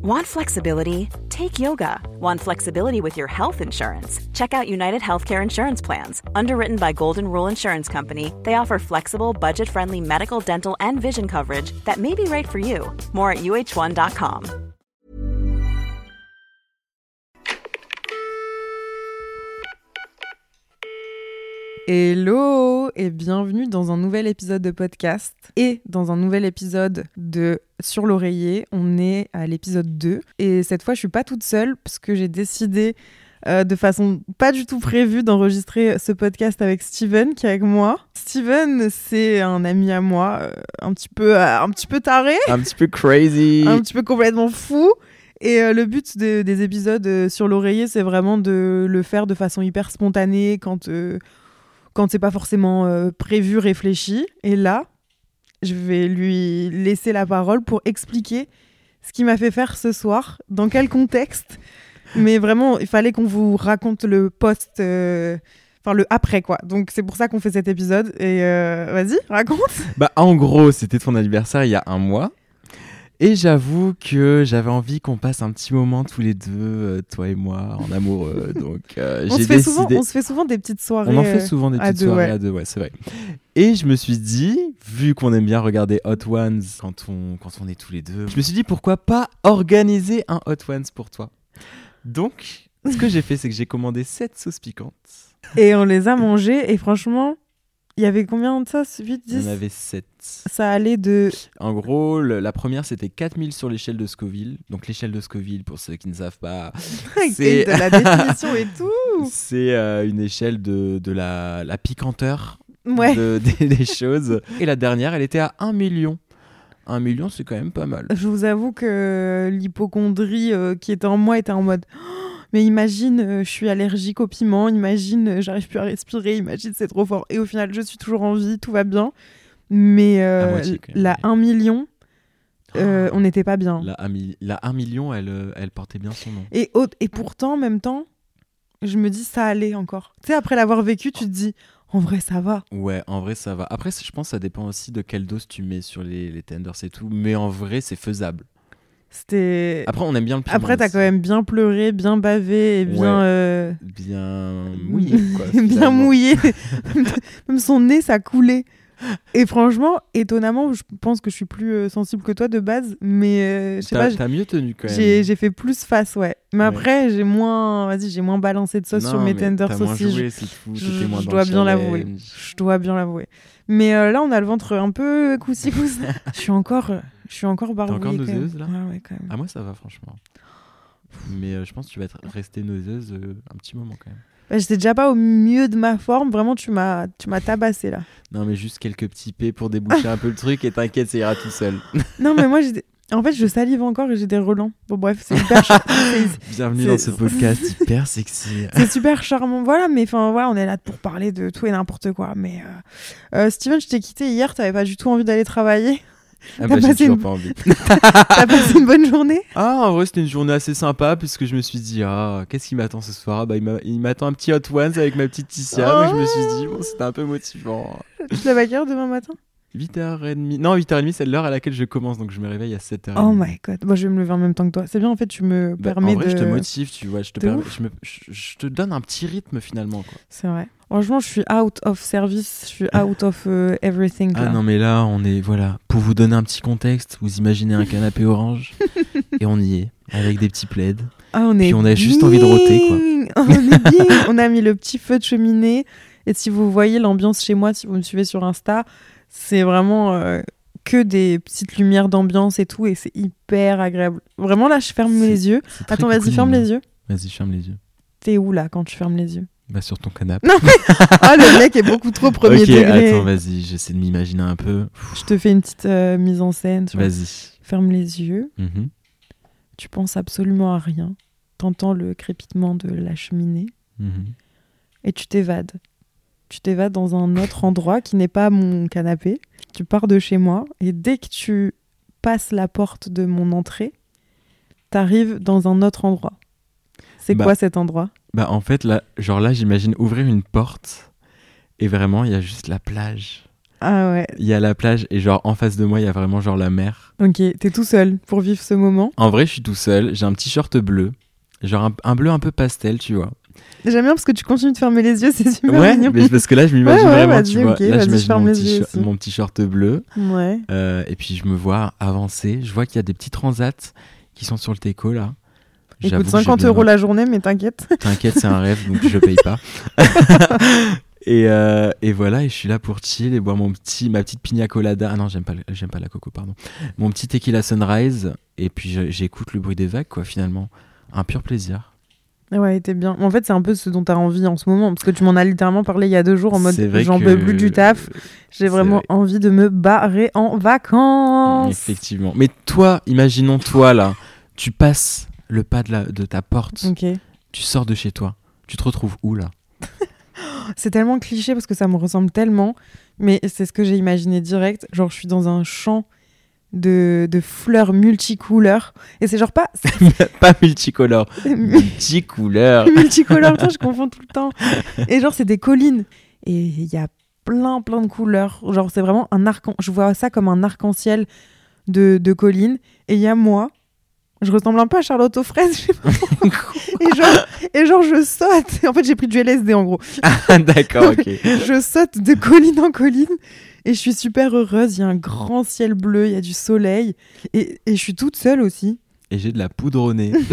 Want flexibility? Take yoga. Want flexibility with your health insurance? Check out United Healthcare Insurance Plans. Underwritten by Golden Rule Insurance Company, they offer flexible, budget-friendly medical, dental, and vision coverage that may be right for you. More at uh1.com. Hello et bienvenue dans un nouvel épisode de podcast et dans un nouvel épisode de Sur l'oreiller. On est à l'épisode 2 et cette fois je suis pas toute seule parce que j'ai décidé de façon pas du tout prévue d'enregistrer ce podcast avec Steven qui est avec moi. Steven, c'est un ami à moi un petit peu taré, un petit peu crazy, un petit peu complètement fou. Et le but des épisodes sur l'oreiller, c'est vraiment de le faire de façon hyper spontanée quand c'est pas forcément prévu, réfléchi. Et là, je vais lui laisser la parole pour expliquer ce qui m'a fait faire ce soir, dans quel contexte. Mais vraiment, il fallait qu'on vous raconte le post, enfin le après quoi. Donc c'est pour ça qu'on fait cet épisode. Et vas-y, raconte. Bah en gros, c'était ton anniversaire il y a un mois. Et j'avoue que j'avais envie qu'on passe un petit moment tous les deux, toi et moi, en amoureux. Donc j'ai décidé... On se fait souvent des petites soirées. On en fait souvent des petites soirées à deux, ouais, c'est vrai. Et je me suis dit, vu qu'on aime bien regarder Hot Ones quand on est tous les deux, je me suis dit pourquoi pas organiser un Hot Ones pour toi. Donc, ce que j'ai fait, c'est que j'ai commandé 7 sauces piquantes. Et on les a mangées et franchement... Il y avait combien de ça 8, 10 Il y en avait 7. Ça allait de... En gros, la première, c'était 4000 sur l'échelle de Scoville. Donc, l'échelle de Scoville, pour ceux qui ne savent pas, c'est... de la définition et tout. C'est une échelle de la piquanteur ouais. des choses. Et la dernière, elle était à 1 million. 1 million, c'est quand même pas mal. Je vous avoue que l'hypocondrie qui était en moi était en mode... Mais imagine, je suis allergique au piment, imagine, j'arrive plus à respirer, imagine, c'est trop fort. Et au final, je suis toujours en vie, tout va bien. Mais la 1 million, on n'était pas bien. La 1 million, elle portait bien son nom. Et pourtant, en même temps, je me dis, ça allait encore. Tu sais, après l'avoir vécu, tu te dis, en vrai, ça va. Ouais, en vrai, ça va. Après, je pense que ça dépend aussi de quelle dose tu mets sur les tenders et tout. Mais en vrai, c'est faisable. C'était... Après, on aime bien le piment. Après, t'as quand même bien pleuré, bien bavé et bien... Ouais, bien mouillé, quoi. bien mouillé. Même son nez, ça coulait. Et franchement, étonnamment, je pense que je suis plus sensible que toi de base, mais je sais pas... T'as mieux tenu quand même. J'ai fait plus face, ouais. Mais après, j'ai moins balancé de sauce sur mes tenders aussi. T'as moins joué, c'est tout. Je dois bien l'avouer. Je dois bien l'avouer. Mais là, on a le ventre un peu coussi-cousse. Je suis encore barbouillée. T'es encore nauseuse, là ? Ouais, quand même. Ah, moi, ça va, franchement. Mais je pense que tu vas rester nauseuse un petit moment, quand même. Bah, j'étais déjà pas au mieux de ma forme. Vraiment, tu m'as tabassé, là. Non, mais juste quelques petits pets pour déboucher un peu le truc et t'inquiète, ça ira tout seul. Non, mais moi, en fait, je salive encore et j'ai des relents. Bon, bref, c'est hyper Bienvenue dans ce podcast hyper sexy. C'est super charmant. Voilà, mais enfin, voilà, on est là pour parler de tout et n'importe quoi. Mais Steven, je t'ai quitté hier, t'avais pas du tout envie d'aller travailler. Ah bah j'ai toujours pas envie. T'as passé une bonne journée ? Ah, en vrai, c'était une journée assez sympa puisque je me suis dit, qu'est-ce qui m'attend ce soir ? Bah, il m'attend un petit Hot Ones avec ma petite Ticia. Donc je me suis dit, bon, c'était un peu motivant. Tu te lèves à quelle heure demain matin ? 8h30. Non, 8h30, c'est l'heure à laquelle je commence, donc je me réveille à 7h30. Oh my god. Bon, je vais me lever en même temps que toi. C'est bien, en fait, tu me permets en vrai, de... je te motive, tu vois. Je te donne un petit rythme, finalement, quoi. C'est vrai. Franchement, je suis out of service. Je suis out of everything. Ah là. non, mais là, on est... Voilà. Pour vous donner un petit contexte, vous imaginez un canapé orange. Et on y est, avec des petits plaids. Ah, Puis on a juste envie de rôter, quoi. On est bien. On a mis le petit feu de cheminée. Et si vous voyez l'ambiance chez moi, si vous me suivez sur Insta... C'est vraiment que des petites lumières d'ambiance et tout, et c'est hyper agréable. Vraiment, là, je ferme les yeux. Attends, vas-y, ferme les yeux. Vas-y, ferme les yeux. T'es où, là, quand tu fermes les yeux ? Bah, sur ton canapé. Non, mais... Oh, le mec est beaucoup trop premier degré. Attends, vas-y, j'essaie de m'imaginer un peu. Je te fais une petite mise en scène. Vas-y. Ferme les yeux. Mm-hmm. Tu penses absolument à rien. T'entends le crépitement de la cheminée. Mm-hmm. Et tu t'évades. Tu t'évades dans un autre endroit qui n'est pas mon canapé. Tu pars de chez moi et dès que tu passes la porte de mon entrée, t'arrives dans un autre endroit. C'est quoi cet endroit ? Bah en fait, là, j'imagine ouvrir une porte et vraiment, il y a juste la plage. Ah ouais. Il y a la plage et genre en face de moi, il y a vraiment genre la mer. Ok, t'es tout seul pour vivre ce moment. En vrai, je suis tout seul. J'ai un petit short bleu. Genre un bleu un peu pastel, tu vois. J'aime bien parce que tu continues de fermer les yeux, c'est super Ouais, mignon. mais parce que là, je m'imagine Ouais, vraiment, vas-y, tu vois. ok, Là, vas-y, je j'imagine ferme les yeux aussi. mon petit short bleu. Ouais. Et puis, je me vois avancer. Je vois qu'il y a des petits transats qui sont sur le Teco, là. Écoute, 50 € la journée, mais t'inquiète. T'inquiète, c'est un rêve, donc je paye pas. Et voilà, et je suis là pour chill et boire ma petite pina colada. Ah non, j'aime pas la coco, pardon. Mon petit tequila sunrise. Et puis, j'écoute le bruit des vagues, quoi, finalement. Un pur plaisir. Ouais, t'es bien. En fait, c'est un peu ce dont t'as envie en ce moment. Parce que tu m'en as littéralement parlé il y a 2 jours en mode j'en peux plus du taf. J'ai vraiment envie de me barrer en vacances. Effectivement. Mais toi, imaginons toi là, tu passes le pas de ta porte. Ok. Tu sors de chez toi. Tu te retrouves où là? C'est tellement cliché parce que ça me ressemble tellement. Mais c'est ce que j'ai imaginé direct. Genre, je suis dans un champ de fleurs multicouleurs. Et c'est genre pas... pas multicolore. Multicouleur. Multicolore, je confonds tout le temps. Et genre, c'est des collines. Et il y a plein de couleurs. Genre, c'est vraiment un je vois ça comme un arc-en-ciel de collines. Et il y a moi. Je ressemble un peu à Charlotte aux fraises, je sais pas pourquoi. et genre, je saute. En fait, j'ai pris du LSD, en gros. Ah, d'accord, ok. Je saute de colline en colline. Et je suis super heureuse. Il y a un grand ciel bleu, il y a du soleil. Et je suis toute seule aussi. Et j'ai de la poudre au nez.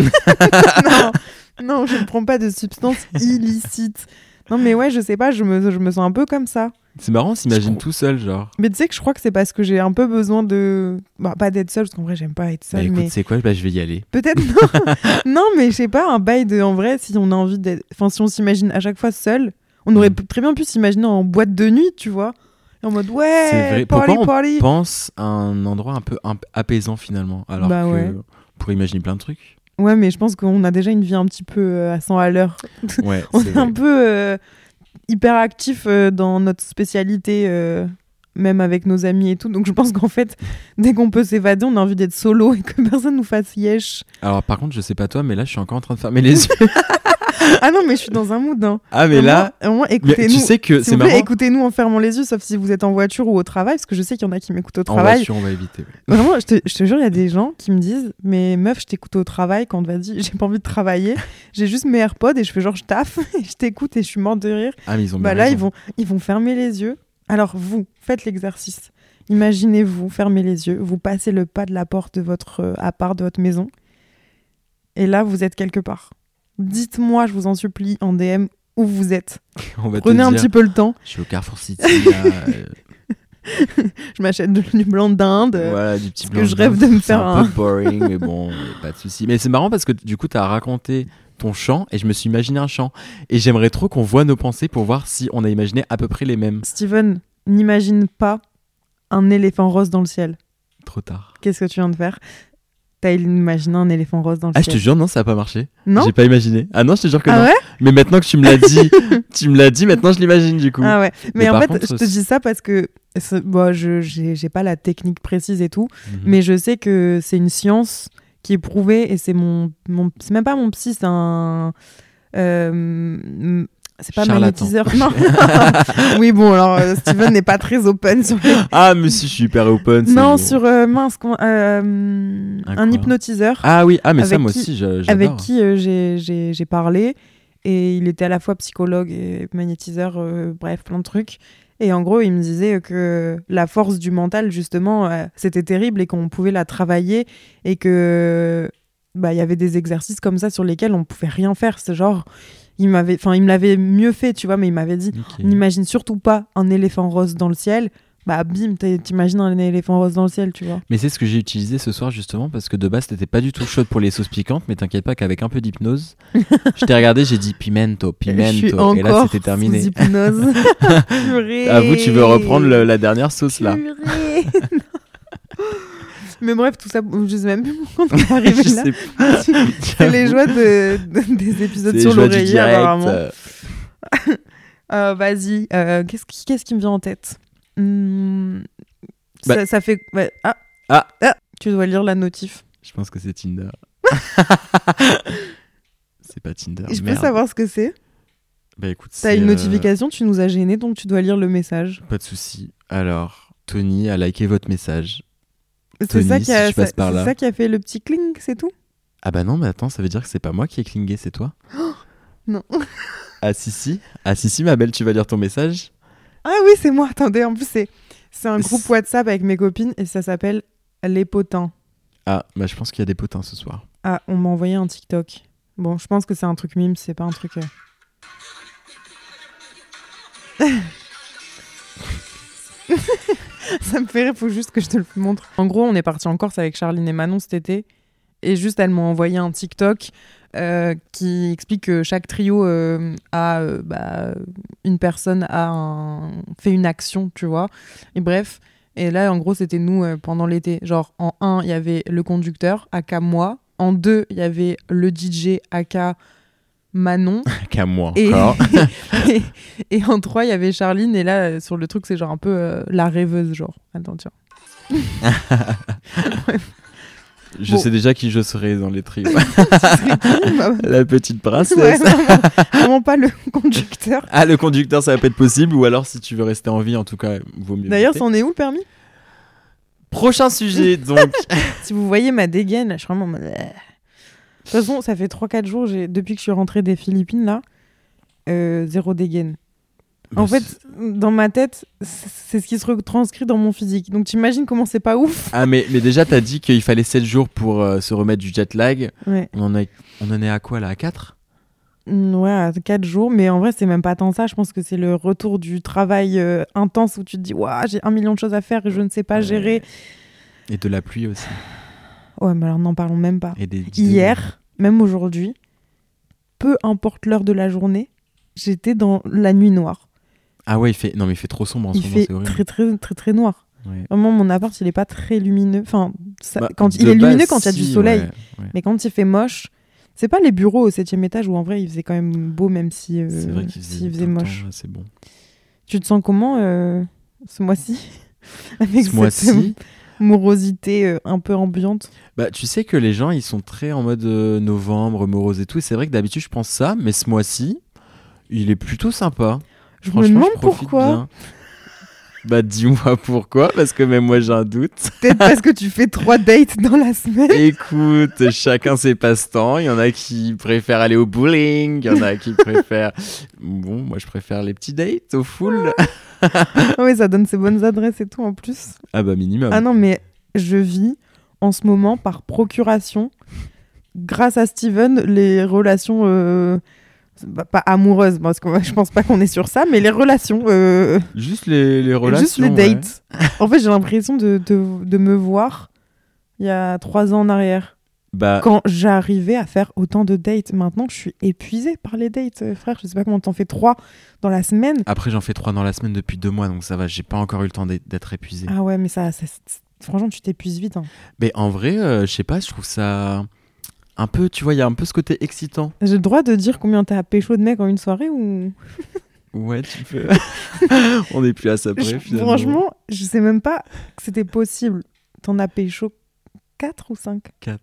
non, je ne prends pas de substances illicites. Non, mais ouais, je sais pas, je me sens un peu comme ça. C'est marrant, on s'imagine tout seul, genre. Mais tu sais que je crois que c'est parce que j'ai un peu besoin de... Bah, pas d'être seule, parce qu'en vrai, j'aime pas être seule. Bah écoute, mais... c'est quoi? Bah, je vais y aller. Peut-être non. Non, mais je sais pas, un bail de... En vrai, si on a envie d'être... Enfin, si on s'imagine à chaque fois seul, on aurait très bien pu s'imaginer en boîte de nuit, tu vois. Et en mode, ouais, c'est vrai. party, Pourquoi party. on pense à un endroit un peu apaisant, finalement, alors Bah que ouais. on pourrait imaginer plein de trucs. Ouais, mais je pense qu'on a déjà une vie un petit peu à 100 à l'heure. Ouais, On c'est est vrai. un peu hyper actifs dans notre spécialité, même avec nos amis et tout. Donc je pense qu'en fait, dès qu'on peut s'évader, on a envie d'être solo et que personne nous fasse yesh. Alors par contre, je sais pas toi, mais là, je suis encore en train de fermer les yeux. Ah non, mais je suis dans un mood. Hein. Ah, mais là... Au moins, écoutez-nous. Tu sais que S'il c'est vous plaît, marrant. écoutez-nous en fermant les yeux, sauf si vous êtes en voiture ou au travail, parce que je sais qu'il y en a qui m'écoutent au En travail. voiture, on va éviter. Ouais. Vraiment, je te jure, il y a des gens qui me disent « Mais meuf, je t'écoute au travail quand vas-y, j'ai pas envie de travailler. J'ai juste mes AirPods et je fais genre je taffe et je t'écoute et je suis morte de rire. » Ah, mais ils ont Bah bien là, raison. ils vont fermer les yeux. Alors vous, faites l'exercice. Imaginez-vous, fermez les yeux, vous passez le pas de la porte de votre appart, de votre maison. Et là, vous êtes quelque part. Dites-moi, je vous en supplie, en DM, où vous êtes. On va te Prenez un dire, petit peu le temps. je suis au Carrefour City, là, Je m'achète du blanc d'Inde. voilà, du petit parce blanc que je rêve de me faire un peu boring, mais bon, pas de souci. Mais c'est marrant parce que du coup, t'as raconté ton chant et je me suis imaginé un chant. Et j'aimerais trop qu'on voit nos pensées pour voir si on a imaginé à peu près les mêmes. Steven, n'imagine pas un éléphant rose dans le ciel. Trop tard. Qu'est-ce que tu viens de faire? T'as imaginé un éléphant rose dans le Ah, je te ciel. jure, non, ça a pas marché. Non? J'ai pas imaginé. Ah non, je te jure que Ah non. ouais? Mais maintenant que tu me l'as dit, maintenant je l'imagine du coup. Ah ouais. Mais Mais en par fait, contre, je te dis ça parce que bon, j'ai pas la technique précise et tout, Mhm. mais je sais que c'est une science qui est prouvée et c'est c'est même pas mon psy, c'est un c'est pas Charlatan. magnétiseur. Non. Oui, bon, alors Steven n'est pas très open sur les... Ah, mais si, je suis hyper open. c'est Non, bon. sur un quoi hypnotiseur. Ah oui, ah mais ça avec moi qui- aussi j'adore. Avec qui j'ai parlé et il était à la fois psychologue et magnétiseur, bref, plein de trucs. Et en gros, il me disait que la force du mental, justement, c'était terrible et qu'on pouvait la travailler et que il y avait des exercices comme ça sur lesquels on pouvait rien faire. C'est genre, il me l'avait mieux fait, tu vois, mais il m'avait dit, Ok. n'imagine surtout pas un éléphant rose dans le ciel. Bah bim, t'imagines un éléphant rose dans le ciel, tu vois. Mais c'est ce que j'ai utilisé ce soir justement parce que de base t'étais pas du tout chaude pour les sauces piquantes, mais t'inquiète pas qu'avec un peu d'hypnose, je t'ai regardé, j'ai dit pimento, Je suis pimento, et là encore c'était terminé. sous hypnose. Purée. À vous, tu veux reprendre la dernière sauce là. Purée. Mais bref, tout ça, je sais même plus pourquoi on est arrivé Je là. sais pas. C'est les joies des épisodes C'est sur les joies du l'oreiller, direct, apparemment. Vas-y, qu'est-ce qui me vient en tête? Bah- Ça fait... ouais. Ah. Tu dois lire la notif. Je pense que c'est Tinder. C'est pas Tinder. Je peux merde. savoir ce que c'est? Bah écoute, T'as une notification, tu nous as gênés, donc tu dois lire le message. Pas de souci. Alors, Tony a liké votre message. C'est Tony, ça qui a, si tu passes par là. c'est ça qui a fait le petit cling, c'est tout? Ah bah non, mais attends, ça veut dire que c'est pas moi qui ai clingé, c'est toi? Non. Ah si, ma belle, tu vas lire ton message? Ah oui, c'est moi. Attendez, en plus, c'est un groupe WhatsApp avec mes copines et ça s'appelle Les Potins. Ah, bah je pense qu'il y a des potins ce soir. Ah, on m'a envoyé un TikTok. Bon, je pense que c'est un truc mime, c'est pas un truc... Ça me fait rire, faut juste que je te le montre. En gros, on est parti en Corse avec Charline et Manon cet été. Et juste, elles m'ont envoyé un TikTok qui explique que chaque trio a... une personne fait une action, tu vois. Et bref, et là, en gros, c'était nous pendant l'été. Genre, en 1, il y avait le conducteur, aka moi. En 2, il y avait le DJ, aka Manon. Qu'à moi encore. et en 3, il y avait Charline. Et là, sur le truc, c'est genre un peu la rêveuse, genre. Attends, tiens. Je sais déjà qui je serai dans les trios. La petite princesse. Ouais, vraiment pas le conducteur. Ah, le conducteur, ça va pas être possible. Ou alors, si tu veux rester en vie, en tout cas, vaut mieux. D'ailleurs, c'en est où le permis? Prochain sujet, donc. Si vous voyez ma dégaine, là, je suis vraiment... De toute façon, ça fait 3-4 jours, depuis que je suis rentrée des Philippines, là, zéro dégaine. En fait, dans ma tête, c'est ce qui se retranscrit dans mon physique. Donc, t'imagines comment c'est pas ouf. Ah, mais déjà, t'as dit qu'il fallait 7 jours pour se remettre du jet lag. Ouais. On en est à quoi, là? À 4? Ouais, à 4 jours. Mais en vrai, c'est même pas tant ça. Je pense que c'est le retour du travail intense où tu te dis, waouh, j'ai 1 million de choses à faire et je ne sais pas gérer. Et de la pluie aussi. Ouais, mais alors n'en parlons même pas. Et Hier, même aujourd'hui, peu importe l'heure de la journée, j'étais dans la nuit noire. Ah ouais, il fait trop sombre en ce moment, c'est horrible. Il fait très, très, très noir. Ouais. Vraiment, mon appart, il est pas très lumineux. Enfin, il est lumineux quand il y a du soleil. Ouais. Mais quand il fait moche, c'est pas les bureaux au 7e étage où en vrai, il faisait quand même beau, même si c'est vrai qu'il faisait moche. Temps, c'est bon. Tu te sens comment ce mois-ci avec ce mois-ci morosité un peu ambiante? Bah, tu sais que les gens, ils sont très en mode novembre, morose et tout. Et c'est vrai que d'habitude, je pense ça. Mais ce mois-ci, il est plutôt sympa. Je me demande pourquoi. Bien. Bah, dis-moi pourquoi, parce que même moi j'ai un doute. Peut-être parce que tu fais 3 dates dans la semaine. Écoute, chacun ses passe-temps. Il y en a qui préfèrent aller au bowling, il y en a qui préfèrent... Bon, moi je préfère les petits dates au full. Oui, ça donne ses bonnes adresses et tout en plus. Ah bah minimum. Ah non, mais je vis en ce moment par procuration, grâce à Steven, les relations... pas amoureuses, parce que je pense pas qu'on est sur ça, mais les relations. Juste les relations. Juste les dates. Ouais. En fait, j'ai l'impression de me voir il y a 3 ans en arrière. Bah... Quand j'arrivais à faire autant de dates. Maintenant, je suis épuisée par les dates, frère. Je sais pas comment t'en fais 3 dans la semaine. Après, j'en fais 3 dans la semaine depuis 2 mois, donc ça va, j'ai pas encore eu le temps d'être épuisé. Ah ouais, mais ça franchement, tu t'épuises vite. Hein. Mais en vrai, je sais pas, je trouve ça... Un peu, tu vois, il y a un peu ce côté excitant. J'ai le droit de dire combien t'as pécho de mecs en une soirée ou... Ouais, tu peux. On n'est plus à ça près, finalement. Franchement, je sais même pas que c'était possible. T'en as pécho 4 ou 5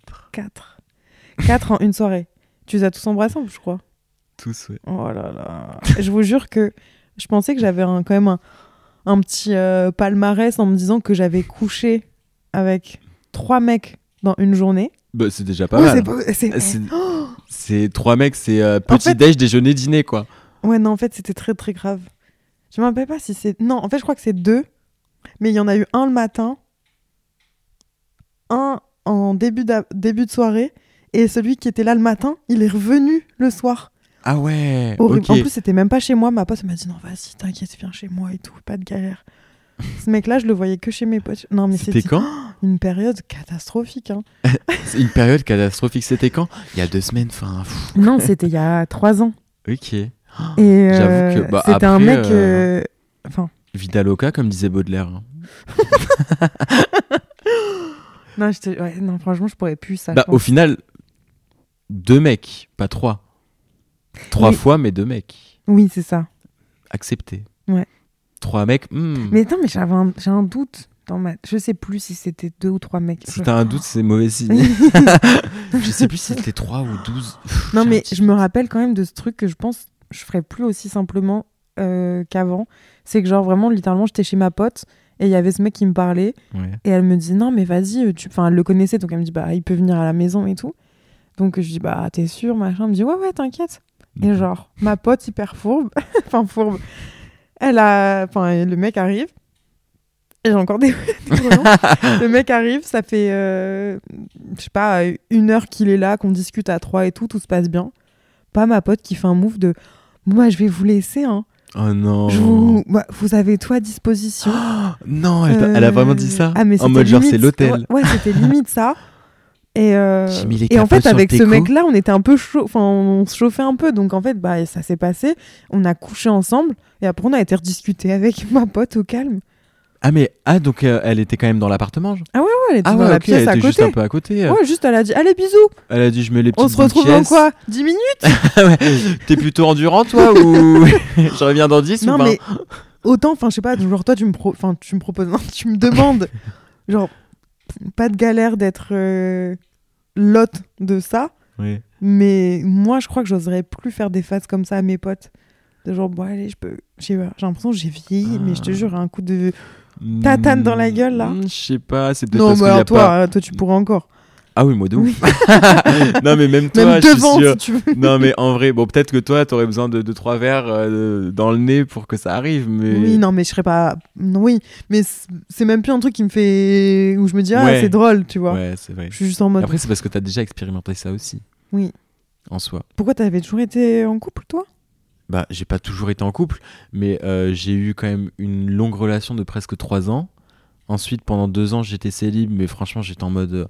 4 en une soirée. Tu les as tous embrassés, je crois. Tous, ouais. Oh là là. Je vous jure que je pensais que j'avais quand même un petit palmarès en me disant que j'avais couché avec 3 mecs dans une journée. Bah, c'est déjà pas mal. C'est 3 mecs, c'est petit déj, déjeuner, dîner, quoi. Ouais, non, en fait, c'était très, très grave. Je me rappelle pas si c'est... Non, en fait, je crois que c'est 2. Mais il y en a eu un le matin, un en début de soirée, et celui qui était là le matin, il est revenu le soir. Ah ouais, horrible. Okay. En plus, c'était même pas chez moi. Ma pote m'a dit, non, vas-y, t'inquiète, viens chez moi et tout, pas de galère. Ce mec-là, je le voyais que chez mes potes. Non, mais c'était quand une période catastrophique. Hein. C'est une période catastrophique. C'était quand? Il y a 2 semaines. Enfin. Non, c'était il y a 3 ans. Ok. Et j'avoue que c'était après, un mec. Enfin. Vida loca, comme disait Baudelaire. Non, non, franchement, je pourrais plus ça. Au final, 2 mecs, pas 3. 3 fois, mais 2 mecs. Oui, c'est ça. Accepté. Ouais. 3 mecs. Mais attends, mais j'ai un doute. Je sais plus si c'était 2 ou 3 mecs. Si t'as un doute, c'est mauvais signe. Je sais plus si c'était 3 ou 12. Non, mais je me rappelle quand même de ce truc que je pense je ferais plus aussi simplement qu'avant. C'est que genre vraiment, littéralement, j'étais chez ma pote et il y avait ce mec qui me parlait et elle me dit non mais vas-y, enfin elle le connaissait donc elle me dit bah il peut venir à la maison et tout. Donc je dis bah t'es sûre machin, elle me dit ouais t'inquiète. Et genre ma pote hyper fourbe, enfin fourbe, le mec arrive et j'ai encore des le mec arrive, ça fait je sais pas 1 heure qu'il est là, qu'on discute à 3 et tout se passe bien. Pas ma pote qui fait un move de moi je vais vous laisser hein. Oh non. Vous avez tout à disposition. Non, elle a vraiment dit ça. Mais en mode genre c'est l'hôtel. Ouais, c'était limite ça. Et en fait, avec ce déco. mec-là, on était un peu chaud. Enfin, on se chauffait un peu. Donc en fait, bah, ça s'est passé. On a couché ensemble. Et après, on a été rediscuter avec ma pote au calme. Donc elle était quand même dans l'appartement. Ah ouais, elle était dans la pièce elle à était côté. Juste un peu à côté. Ouais, juste elle a dit allez bisous. Elle a dit je mets les petites. On se retrouve dans quoi 10 minutes. Ouais. T'es plutôt endurant toi ou je reviens dans 10 non, ou pas? Mais autant, enfin je sais pas, genre toi tu me proposes, non, tu me demandes, genre pas de galère d'être l'hôte de ça. Oui. Mais moi je crois que j'oserais plus faire des phases comme ça à mes potes. De genre bon allez j'ai l'impression que j'ai vieilli, mais je te jure un coup de tatane dans la gueule là. Je sais pas, c'est peut-être non, parce mais qu'il y a toi tu pourrais encore. Ah oui, moi de ouf. Non mais même toi, même je devant, suis sûr. si tu veux. Non mais en vrai, bon peut-être que toi t'aurais besoin de 2-3 verres dans le nez pour que ça arrive, mais... Oui, non mais je serais pas... Non, oui, mais c'est même plus un truc qui me fait... Où je me dis, c'est drôle, tu vois. Ouais, c'est vrai. Je suis juste en mode... Après c'est parce que t'as déjà expérimenté ça aussi. Oui. En soi. Pourquoi t'avais toujours été en couple, toi ? Bah j'ai pas toujours été en couple, mais j'ai eu quand même une longue relation de presque 3 ans. Ensuite pendant 2 ans j'étais célib, mais franchement j'étais en mode...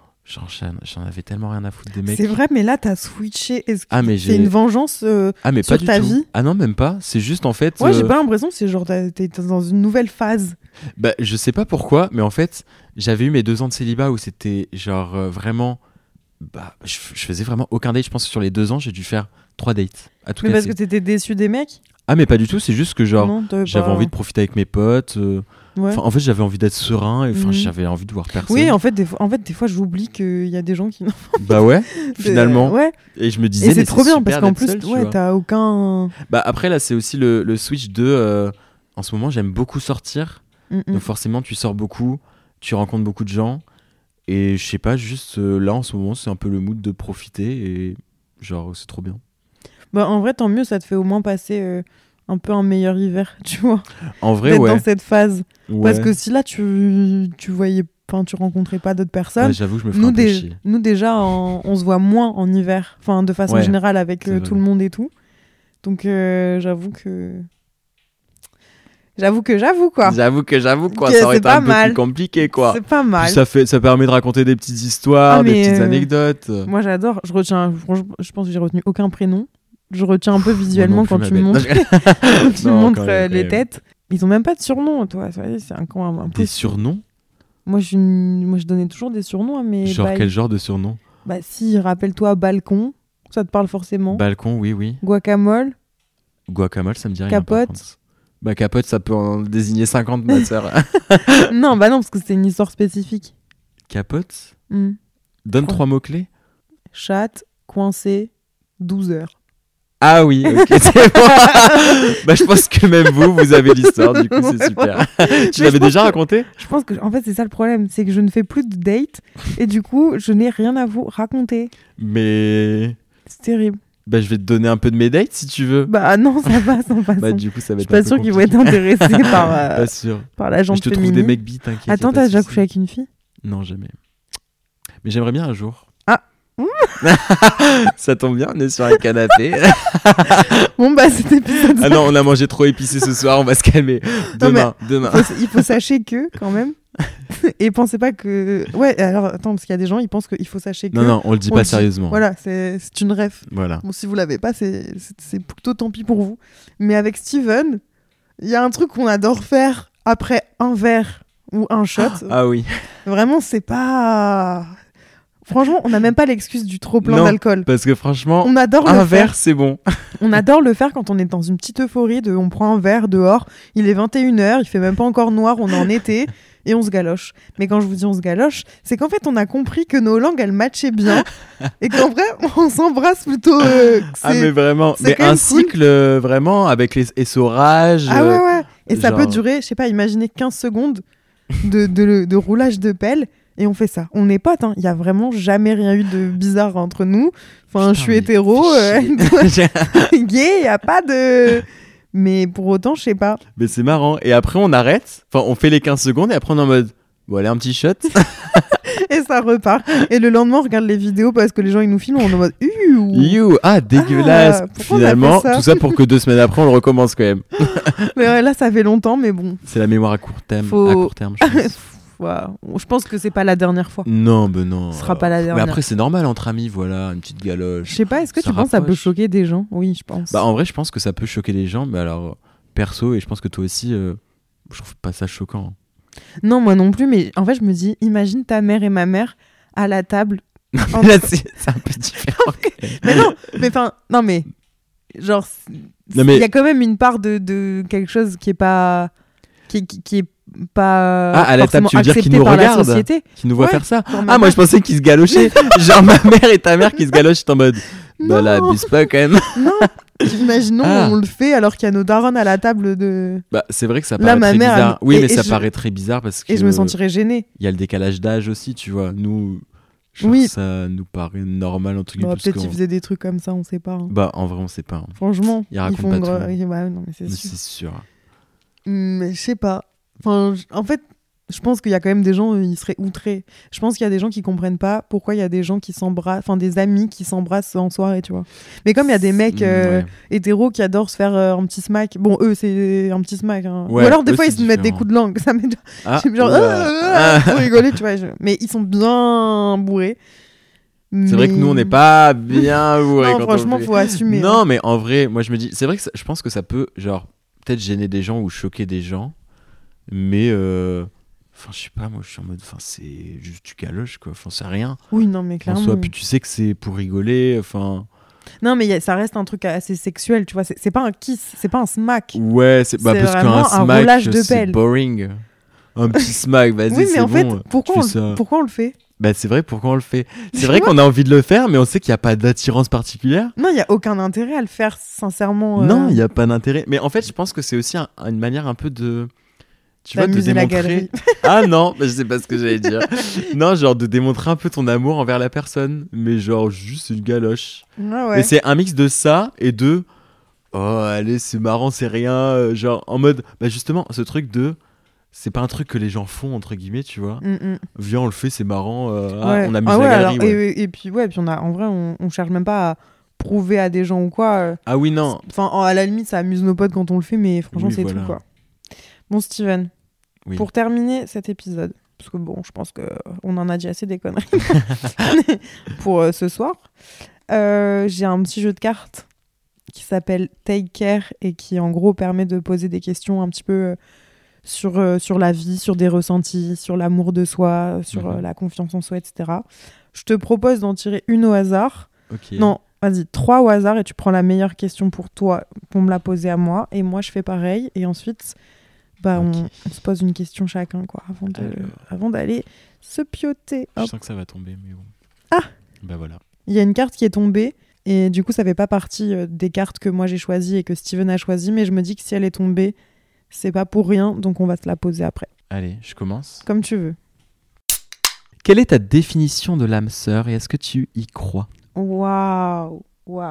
J'en avais tellement rien à foutre des mecs. C'est vrai, mais là, t'as switché. Est-ce que mais c'est une vengeance mais sur pas ta du tout. vie ? Ah non, même pas. C'est juste en fait... Ouais, j'ai pas l'impression que c'est genre t'es dans une nouvelle phase. Bah, je sais pas pourquoi, mais en fait, j'avais eu mes 2 ans de célibat où c'était genre vraiment... Bah, je faisais vraiment aucun date. Je pense que sur les 2 ans, j'ai dû faire 3 dates. À tout mais casser. parce que t'étais déçu des mecs ? Ah, mais pas du tout. C'est juste que genre, non, j'avais envie de profiter avec mes potes. Ouais. En fait, j'avais envie d'être serein et j'avais envie de voir personne. Oui, en fait, des fois, j'oublie qu'il y a des gens qui... Bah ouais, finalement. Ouais. Et je me disais, et c'est trop bien parce qu'en plus, seul, t'as aucun... Bah après, là, c'est aussi le switch de... en ce moment, j'aime beaucoup sortir. Donc forcément, tu sors beaucoup, tu rencontres beaucoup de gens. Et je sais pas, juste là, en ce moment, c'est un peu le mood de profiter. Et genre, c'est trop bien. Bah en vrai, tant mieux, ça te fait au moins passer... un peu un meilleur hiver, tu vois. En vrai, d'être ouais. dans cette phase. Ouais. Parce que si là, tu voyais... Enfin, tu rencontrais pas d'autres personnes. Ouais, j'avoue, je me ferais un peu chier. Nous, déjà, on se voit moins en hiver. Enfin, de façon générale, avec tout le monde et tout. Donc, j'avoue, quoi. J'avoue, quoi. Que ça aurait été un peu mal. plus compliqué, quoi. C'est pas mal. Puis ça permet de raconter des petites histoires, des petites anecdotes. Moi, j'adore. Je pense que j'ai retenu aucun prénom. Je retiens un peu visuellement quand tu me montres les têtes. Ils ont même pas de surnom, toi. C'est un peu... Des surnoms ? Moi, je donnais toujours des surnoms à mes... Genre, quel genre de surnom ? Bah si, rappelle-toi Balcon. Ça te parle forcément. Balcon, oui. Guacamole. Guacamole, ça me dit rien. Capote. Bah capote, ça peut en désigner 50, ma sœur. Non, parce que c'est une histoire spécifique. Capote ? Donne 3 mots-clés. Chatte, coincé, 12 heures. Ah oui, ok, c'est bon. Bah je pense que même vous avez l'histoire, du coup c'est super. Tu l'avais déjà raconté ? Je pense que, en fait, c'est ça le problème, c'est que je ne fais plus de dates et du coup, je n'ai rien à vous raconter. Mais... C'est terrible. Bah je vais te donner un peu de mes dates si tu veux. Bah non, ça va sans façon. Bah du coup ça va être je suis pas sûre qu'ils vont être intéressés par la jante féminine. Je te trouve des mecs bi, t'inquiète. Attends, t'as déjà couché avec une fille ? Non, jamais. Mais j'aimerais bien un jour. Ah. Ça tombe bien, on est sur un canapé. Bon bah cet épisode... Ah non, on a mangé trop épicé ce soir, on va se calmer. Demain. Il faut sachez que, quand même... Et pensez pas que... Ouais, alors attends, parce qu'il y a des gens, ils pensent qu'il faut sachez que... Non, on le dit pas sérieusement. Voilà, c'est une ref. Voilà. Bon, si vous l'avez pas, c'est plutôt tant pis pour vous. Mais avec Steven, il y a un truc qu'on adore faire après un verre ou un shot. Ah oui. Vraiment, c'est pas... Franchement, on n'a même pas l'excuse du trop plein d'alcool. Parce que franchement, on adore un verre, c'est bon. On adore le faire quand on est dans une petite euphorie on prend un verre dehors, il est 21h, il fait même pas encore noir, on est en été, et on se galoche. Mais quand je vous dis on se galoche, c'est qu'en fait, on a compris que nos langues, elles matchaient bien et qu'en vrai, on s'embrasse plutôt. Mais vraiment, mais un cycle vraiment avec les essorages. Ah ouais. Et ça peut durer, je sais pas, imaginez 15 secondes de roulage de pelle. Et on fait ça. On est potes, hein. Il y a vraiment jamais rien eu de bizarre entre nous. Enfin, je suis hétéro, gay, il y a pas de... Mais pour autant, je sais pas. Mais c'est marrant. Et après, on arrête. Enfin, on fait les 15 secondes et après, on est en mode... Bon, allez, un petit shot. Et ça repart. Et le lendemain, on regarde les vidéos parce que les gens, ils nous filment. On est en mode... Dégueulasse. Finalement, tout ça pour que 2 semaines après, on le recommence quand même. Mais ouais, là, ça fait longtemps, mais bon. C'est la mémoire à court terme, je pense. Wow. Je pense que c'est pas la dernière fois. Non, ben non. Ce sera pas la dernière. Mais après, c'est normal entre amis, voilà, une petite galoche. Je sais pas, est-ce que tu penses que ça peut choquer des gens ? Oui, je pense. Bah, en vrai, je pense que ça peut choquer les gens, mais alors, perso, et je pense que toi aussi, je trouve pas ça choquant. Non, moi non plus, mais en fait, je me dis, imagine ta mère et ma mère à la table. Là, c'est un peu différent. Mais non, mais enfin, non, mais genre, il y a quand même une part de quelque chose qui est pas. Qui est pas à la table, tu veux dire qu'ils nous regardent, qu'ils nous voient faire ça. Moi je pensais qu'ils se galochaient. Genre ma mère et ta mère qui se galochent, en mode bah là, abuse pas quand même. Non, imaginons on le fait alors qu'il y a nos darons à la table de... Bah c'est vrai que ça paraît très bizarre. Oui, mais ça paraît très bizarre parce que... Et je me sentirais gênée. Il y a le décalage d'âge aussi, tu vois. Nous, ça nous paraît normal entre guillemets. Peut-être qu'ils faisaient des trucs comme ça, on sait pas. Hein. Bah en vrai, on sait pas. Hein. Franchement, ils racontent pas tout. Non, mais c'est sûr. Mais je sais pas. Enfin, en fait, je pense qu'il y a quand même des gens, ils seraient outrés. Je pense qu'il y a des gens qui comprennent pas pourquoi il y a des gens qui s'embrassent, enfin des amis qui s'embrassent en soirée, tu vois. Mais comme il y a des mecs hétéros qui adorent se faire un petit smack, bon, eux, c'est un petit smack. Hein. Ouais, ou alors des fois, ils se mettent des coups de langue. Ça m'est genre, pour rigoler, tu vois. Mais ils sont bien bourrés. C'est vrai que nous, on n'est pas bien bourrés. Non, franchement, faut assumer. Non, mais en vrai, moi, je me dis, c'est vrai que je pense que ça peut, genre, peut-être gêner des gens ou choquer des gens. Mais enfin je sais pas, moi je suis en mode enfin c'est juste du galoche quoi, enfin c'est rien. Oui non mais clairement. En soi, puis tu sais que c'est pour rigoler, enfin. Non mais ça reste un truc assez sexuel, tu vois, c'est pas un kiss, c'est pas un smack. Ouais, c'est parce qu'un smack c'est boring. Un petit smack, vas-y, oui, mais c'est en fait, bon. Pourquoi on le fait ? Bah c'est vrai, pourquoi on le fait ? C'est vrai qu'on a envie de le faire, mais on sait qu'il n'y a pas d'attirance particulière. Non, il n'y a aucun intérêt à le faire, sincèrement. Non, il n'y a pas d'intérêt. Mais en fait, je pense que c'est aussi une manière un peu de... Tu vois, de démontrer... Ah non, je sais pas ce que j'allais dire. Non, genre de démontrer un peu ton amour envers la personne. Mais genre juste une galoche. Ah ouais. Et c'est un mix de ça et de... Oh, allez, c'est marrant, c'est rien. Genre en mode... Bah justement, ce truc de... C'est pas un truc que les gens font, entre guillemets, tu vois. Viens, on le fait, c'est marrant. On amuse la galerie. Alors, et puis on a, en vrai, on cherche même pas à prouver à des gens ou quoi. Ah oui, non. Enfin, à la limite, ça amuse nos potes quand on le fait, mais franchement, c'est tout, quoi. Bon, Steven, pour terminer cet épisode, parce que bon, je pense qu'on en a dit assez des conneries pour ce soir, j'ai un petit jeu de cartes qui s'appelle Take Care et qui, en gros, permet de poser des questions un petit peu... sur la vie, sur des ressentis, sur l'amour de soi, sur la confiance en soi, etc. Je te propose d'en tirer une au hasard. Okay. Non, vas-y, 3 au hasard et tu prends la meilleure question pour toi, pour me la poser à moi. Et moi, je fais pareil. Et ensuite, on se pose une question chacun, quoi, avant d'aller se pioter. Je sens que ça va tomber, mais bon. Ah ! Bah voilà. Il y a une carte qui est tombée. Et du coup, ça fait pas partie des cartes que moi j'ai choisies et que Steven a choisies. Mais je me dis que si elle est tombée... C'est pas pour rien, donc on va te la poser après. Allez, je commence. Comme tu veux. Quelle est ta définition de l'âme sœur et est-ce que tu y crois ? Waouh.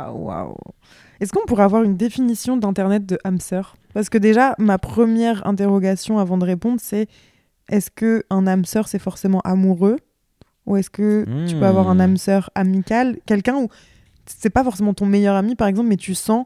Est-ce qu'on pourrait avoir une définition d'internet de âme sœur ? Parce que déjà, ma première interrogation avant de répondre, c'est est-ce qu'un âme sœur, c'est forcément amoureux ? Ou est-ce que tu peux avoir un âme sœur amical ? Quelqu'un où c'est pas forcément ton meilleur ami, par exemple, mais tu sens...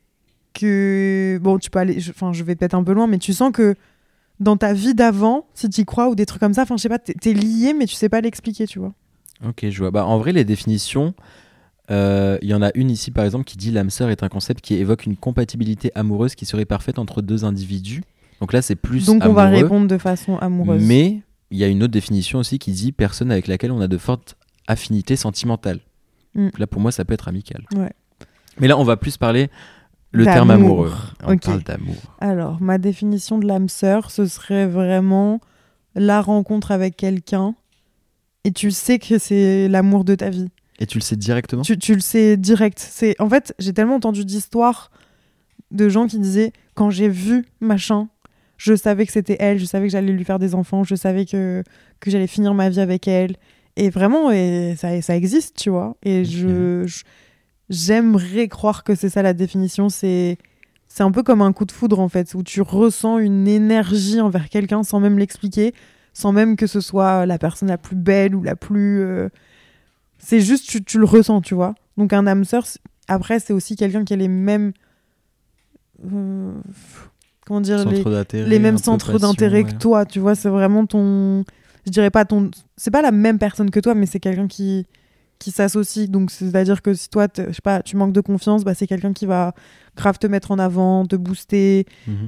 que bon tu peux aller je vais peut-être un peu loin mais tu sens que dans ta vie d'avant si tu y crois ou des trucs comme ça je sais pas t'es lié mais tu sais pas l'expliquer tu vois. Ok, je vois. Bah en vrai les définitions il y en a une ici par exemple qui dit l'âme sœur est un concept qui évoque une compatibilité amoureuse qui serait parfaite entre 2 individus. Donc là c'est plus donc amoureux, on va répondre de façon amoureuse. Mais il y a une autre définition aussi qui dit personne avec laquelle on a de fortes affinités sentimentales. Là pour moi ça peut être amical. Ouais. Mais là on va plus parler le terme amoureux. On parle d'amour. Alors, ma définition de l'âme sœur, ce serait vraiment la rencontre avec quelqu'un et tu sais que c'est l'amour de ta vie. Et tu le sais directement ? Tu le sais direct. En fait, j'ai tellement entendu d'histoires de gens qui disaient « Quand j'ai vu machin, je savais que c'était elle, je savais que j'allais lui faire des enfants, je savais que j'allais finir ma vie avec elle. » Et vraiment, ça existe, tu vois. Et j'aimerais croire que c'est ça la définition. C'est un peu comme un coup de foudre, en fait, où tu ressens une énergie envers quelqu'un sans même l'expliquer, sans même que ce soit la personne la plus belle ou la plus... C'est juste, tu le ressens, tu vois. Donc un âme sœur, après, c'est aussi quelqu'un qui a les mêmes... comment dire, les mêmes centres d'intérêt que toi, tu vois. C'est vraiment ton... Je dirais pas ton... C'est pas la même personne que toi, mais c'est quelqu'un qui s'associe. Donc, c'est-à-dire que si toi, je sais pas, tu manques de confiance, bah, c'est quelqu'un qui va grave te mettre en avant, te booster.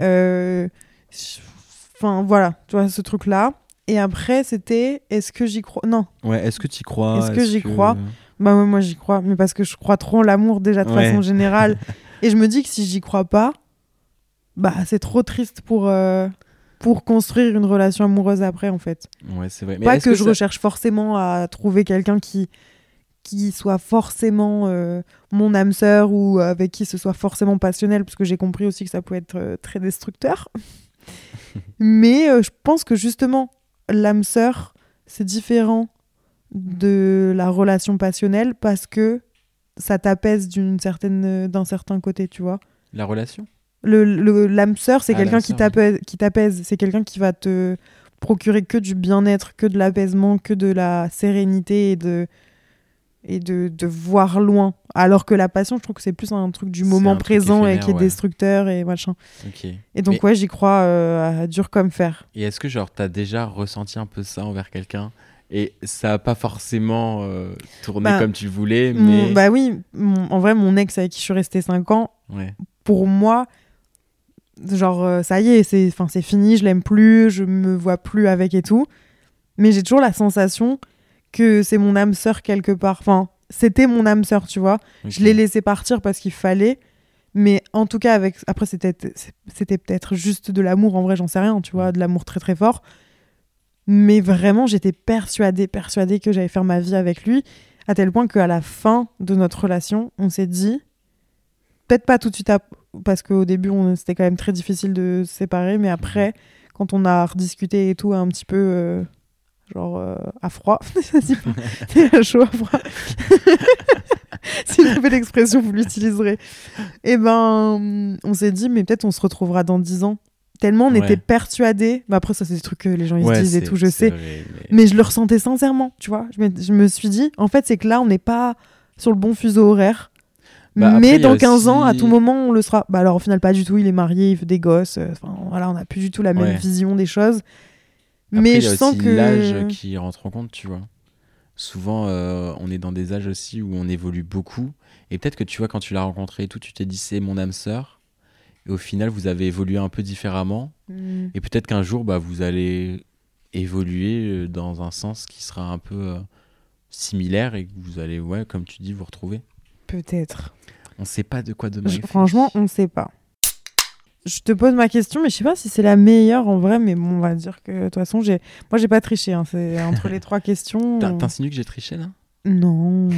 Enfin, voilà, tu vois, ce truc-là. Et après, c'était est-ce que j'y crois ? Non. Ouais, est-ce que tu y crois ? Est-ce que j'y crois ? Bah ouais, moi j'y crois, mais parce que je crois trop en l'amour déjà de façon générale. Et je me dis que si j'y crois pas, bah c'est trop triste pour construire une relation amoureuse après, en fait. Ouais, c'est vrai. Mais pas que je recherche forcément à trouver quelqu'un qui soit forcément mon âme sœur ou avec qui ce soit forcément passionnel, parce que j'ai compris aussi que ça pouvait être très destructeur. Mais je pense que justement, l'âme sœur, c'est différent de la relation passionnelle parce que ça t'apaise d'un certain côté, tu vois. La relation ? L'âme sœur, c'est quelqu'un qui oui. t'apaise. C'est quelqu'un qui va te procurer que du bien-être, que de l'apaisement, que de la sérénité et de voir loin. Alors que la passion, je trouve que c'est plus un truc du moment présent et qui est destructeur et machin. Okay. Et donc, j'y crois dur comme fer. Et est-ce que, genre, t'as déjà ressenti un peu ça envers quelqu'un et ça n'a pas forcément tourné comme tu voulais, mais... Bah oui, en vrai, mon ex avec qui je suis restée 5 ans, pour moi, genre, ça y est, c'est fini, je l'aime plus, je me vois plus avec et tout. Mais j'ai toujours la sensation que c'est mon âme sœur quelque part. Enfin, c'était mon âme sœur, tu vois. Okay. Je l'ai laissé partir parce qu'il fallait. Mais en tout cas, après, c'était peut-être juste de l'amour. En vrai, j'en sais rien, tu vois, de l'amour très, très fort. Mais vraiment, j'étais persuadée que j'allais faire ma vie avec lui, à tel point qu'à la fin de notre relation, on s'est dit, peut-être pas tout de suite, parce qu'au début, c'était quand même très difficile de se séparer, mais après, quand on a rediscuté et tout, un petit peu... à froid. C'est chaud à froid. Si je fais l'expression, vous l'utiliserez. Et ben, on s'est dit, mais peut-être on se retrouvera dans 10 ans. Tellement on était persuadés. Bah après, ça, c'est des trucs que les gens ils se disent et tout, je sais. Vrai, mais je le ressentais sincèrement, tu vois. Je me suis dit, en fait, c'est que là, on n'est pas sur le bon fuseau horaire. Bah, mais après, dans 15 ans, à tout moment, on le sera. Bah alors, au final, pas du tout. Il est marié, il fait des gosses. Voilà, on n'a plus du tout la même vision des choses. Après, mais je sens que l'âge qui rentre en compte, tu vois. Souvent, on est dans des âges aussi où on évolue beaucoup. Et peut-être que tu vois, quand tu l'as rencontré et tout, tu t'es dit c'est mon âme sœur. Et au final, vous avez évolué un peu différemment. Et peut-être qu'un jour, bah, vous allez évoluer dans un sens qui sera un peu similaire et que vous allez, comme tu dis, vous retrouver. Peut-être. On ne sait pas de quoi demain. Franchement, on ne sait pas. Je te pose ma question, mais je sais pas si c'est la meilleure en vrai, mais bon, on va dire que de toute façon, moi j'ai pas triché, hein, c'est entre les 3 questions. T'insinues que j'ai triché là ? Non.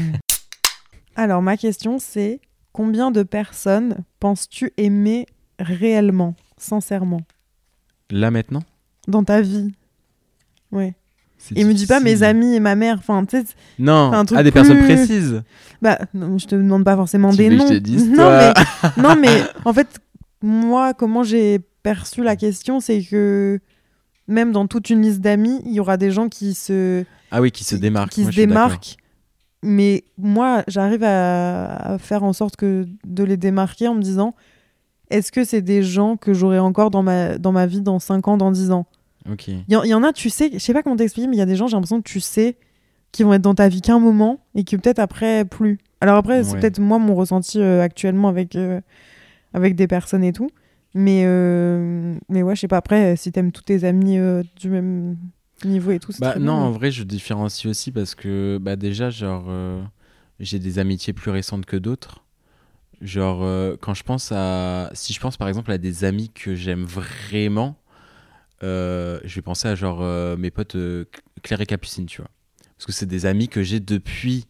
Alors ma question c'est, combien de personnes penses-tu aimer réellement, sincèrement ? Là maintenant ? Dans ta vie ? Ouais. Et me dis pas mes amis et ma mère, enfin tu sais. Non, des personnes précises. Bah non, je te demande pas forcément des noms. Je te dise, toi. non mais en fait. Moi, comment j'ai perçu la question, c'est que même dans toute une liste d'amis, il y aura des gens qui se démarquent. Qui se démarquent. Mais moi, j'arrive à faire en sorte de les démarquer en me disant, est-ce que c'est des gens que j'aurai encore dans ma vie dans 5 ans, dans 10 ans ? Ok. Il y en a, tu sais, je sais pas comment t'expliquer, mais il y a des gens, j'ai l'impression que tu sais, qui vont être dans ta vie qu'un moment et qui peut-être après plus. Alors après, c'est peut-être moi mon ressenti actuellement avec des personnes et tout. Mais ouais, je sais pas, après, si t'aimes tous tes amis du même niveau et tout, c'est très non, bien. En vrai, je différencie aussi parce que déjà, genre, j'ai des amitiés plus récentes que d'autres. Genre, quand je pense si je pense par exemple à des amis que j'aime vraiment, je vais penser à genre mes potes Claire et Capucine, tu vois. Parce que c'est des amis que j'ai depuis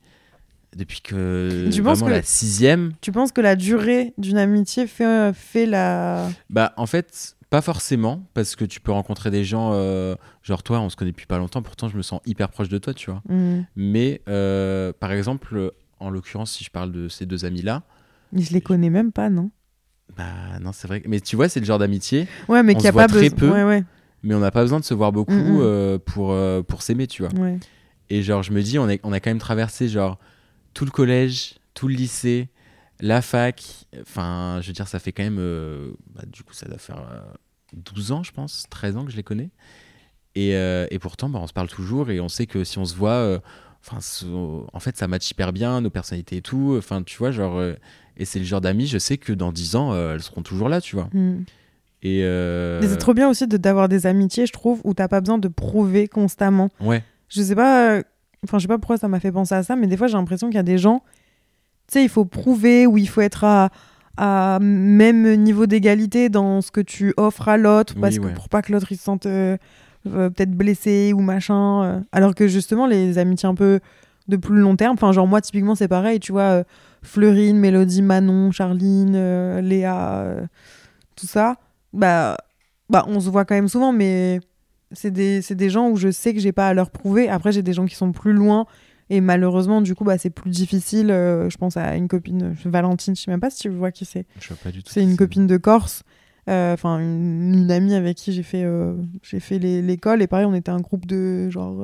que vraiment la 6e. Tu penses que la durée d'une amitié fait la... Bah en fait, pas forcément, parce que tu peux rencontrer des gens, genre toi, on se connaît depuis pas longtemps, pourtant je me sens hyper proche de toi, tu vois. Mais par exemple, en l'occurrence, si je parle de ces 2 amis-là... Mais je les connais même pas, non? Bah non, c'est vrai. Mais tu vois, c'est le genre d'amitié, ouais, mais on se voit très peu, ouais. mais on n'a pas besoin de se voir beaucoup pour s'aimer, tu vois. Ouais. Et genre, je me dis, on a quand même traversé genre tout le collège, tout le lycée, la fac. Enfin, je veux dire, ça fait quand même... du coup, ça doit faire 12 ans, je pense, 13 ans que je les connais. Et pourtant, on se parle toujours et on sait que si on se voit... en fait, ça match hyper bien, nos personnalités et tout. Enfin, tu vois, genre... et c'est le genre d'amis, je sais que dans 10 ans, elles seront toujours là, tu vois. Et c'est trop bien aussi d'avoir des amitiés, je trouve, où t'as pas besoin de prouver constamment. Ouais. Je sais pas pourquoi ça m'a fait penser à ça, mais des fois j'ai l'impression qu'il y a des gens, tu sais, il faut prouver ou il faut être à même niveau d'égalité dans ce que tu offres à l'autre, parce que pour pas que l'autre il se sente peut-être blessé ou machin. Alors que justement, les amitiés un peu de plus long terme, enfin, genre moi typiquement c'est pareil, tu vois, Fleurine, Mélodie, Manon, Charline, Léa, tout ça, bah on se voit quand même souvent, mais c'est des gens où je sais que j'ai pas à leur prouver. Après, j'ai des gens qui sont plus loin et malheureusement, du coup, c'est plus difficile. Je pense à une copine, Valentine, je sais même pas si tu vois qui c'est. Je vois pas du tout. C'est une copine de Corse, enfin une amie avec qui j'ai fait l'école, et pareil, on était un groupe de genre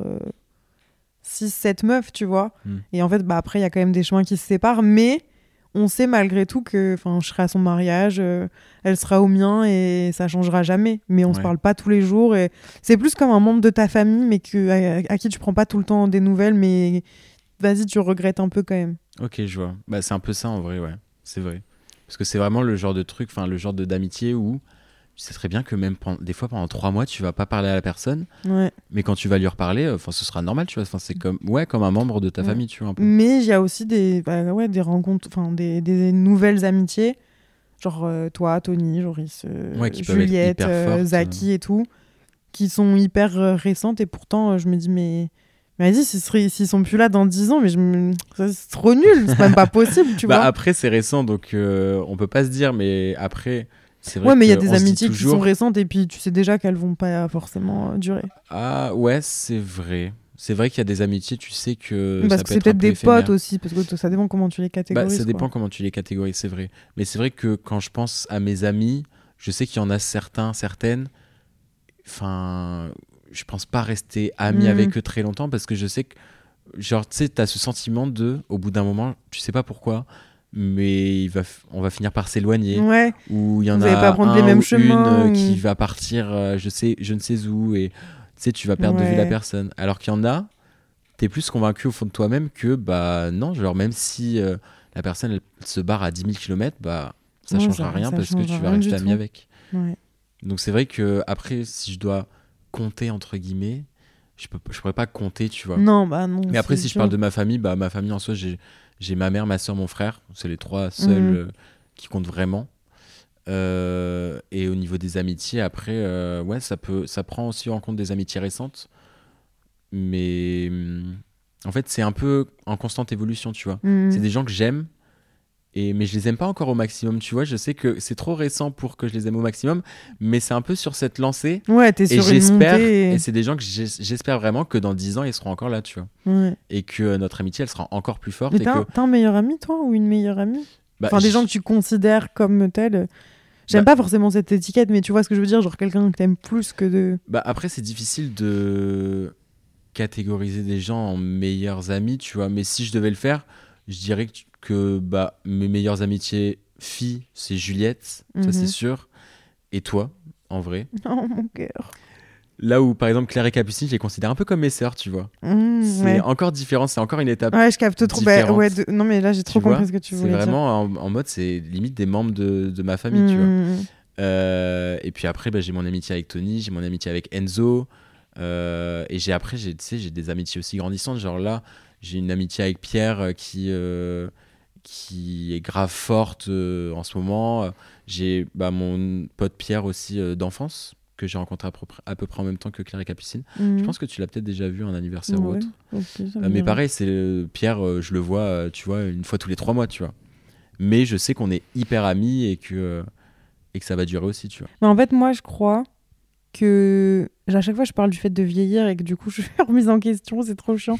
6-7 meufs, tu vois. Et en fait, après, il y a quand même des chemins qui se séparent, mais on sait malgré tout que je serai à son mariage, elle sera au mien et ça changera jamais. Mais on se parle pas tous les jours. Et c'est plus comme un membre de ta famille, mais à qui tu prends pas tout le temps des nouvelles, mais vas-y, tu regrettes un peu quand même. Ok, je vois. C'est un peu ça en vrai, ouais. C'est vrai. Parce que c'est vraiment le genre de truc, le genre d'amitié où tu sais très bien que même des fois pendant 3 mois, tu vas pas parler à la personne. Ouais. Mais quand tu vas lui reparler, ce sera normal, tu vois. C'est comme un membre de ta famille, tu vois. Un peu. Mais il y a aussi des rencontres, des nouvelles amitiés. Genre toi, Tony, Joris, Juliette, Zaki et tout, qui sont hyper récentes. Et pourtant, je me dis, mais vas-y, s'ils sont plus là dans 10 ans, mais c'est trop nul, c'est même pas possible, tu vois. Après, c'est récent, donc on peut pas se dire, mais après... C'est vrai mais il y a des amitiés qui sont récentes et puis tu sais déjà qu'elles vont pas forcément durer. Ah ouais, c'est vrai. C'est vrai qu'il y a des amitiés, tu sais que parce ça que peut c'est être peut-être un peu des éphémère. potes aussi, parce que ça dépend comment tu les catégorises. Ça dépend comment tu les catégorises, c'est vrai. Mais c'est vrai que quand je pense à mes amis, je sais qu'il y en a certaines. Enfin, je pense pas rester ami avec eux très longtemps parce que je sais que, genre, tu sais, t'as ce sentiment au bout d'un moment, tu sais pas pourquoi, mais on va finir par s'éloigner. Ouais. Ou il y en Vous a allez pas prendre les mêmes chemins, qui va partir, je ne sais où, et tu sais, tu vas perdre de vue la personne. Alors qu'il y en a, t'es plus convaincu au fond de toi-même que non, genre même si la personne elle se barre à 10 000 km, ça changera rien parce que tu vas rester ami avec. Ouais. Donc c'est vrai que après, si je dois compter entre guillemets, je pourrais pas compter, tu vois. Non. Mais après, si je parle de ma famille, ma famille en soi, j'ai ma mère, ma soeur, mon frère. C'est les 3 seuls qui comptent vraiment. Et au niveau des amitiés, après, ça prend aussi en compte des amitiés récentes. Mais en fait, c'est un peu en constante évolution, tu vois. C'est des gens que j'aime, mais je les aime pas encore au maximum, tu vois. Je sais que c'est trop récent pour que je les aime au maximum, mais c'est un peu sur cette lancée. Ouais, t'es sur une montée. Et c'est des gens que j'espère vraiment que dans 10 ans, ils seront encore là, tu vois. Ouais. Et que notre amitié, elle sera encore plus forte. Mais t'as un meilleur ami, toi, ou une meilleure amie? Des gens que tu considères comme tels. J'aime pas forcément cette étiquette, mais tu vois ce que je veux dire, genre quelqu'un que t'aimes plus que de... Après, c'est difficile de catégoriser des gens en meilleurs amis, tu vois. Mais si je devais le faire, je dirais que mes meilleures amitiés filles, c'est Juliette, ça c'est sûr. Et toi, en vrai. Oh, mon cœur. Là où, par exemple, Claire et Capucine, je les considère un peu comme mes sœurs, tu vois. C'est encore différent, c'est encore une étape. Ouais, je capte trop. Non, mais là, j'ai trop compris ce que tu voulais dire. C'est vraiment en mode, c'est limite des membres de ma famille, tu vois. Et puis après, j'ai mon amitié avec Tony, j'ai mon amitié avec Enzo. Et j'ai des amitiés aussi grandissantes. Genre là, j'ai une amitié avec Pierre qui est grave forte en ce moment. J'ai mon pote Pierre aussi d'enfance. que j'ai rencontré à peu près en même temps que Claire et Capucine. Je pense que tu l'as peut-être déjà vu à un anniversaire ou autre. Okay, mais pareil, c'est Pierre, je le vois, tu vois, une fois tous les 3 mois, tu vois. Mais je sais qu'on est hyper amis et que ça va durer aussi, tu vois. Mais en fait, moi, je crois que à chaque fois, je parle du fait de vieillir et que du coup, je suis remise en question, c'est trop chiant.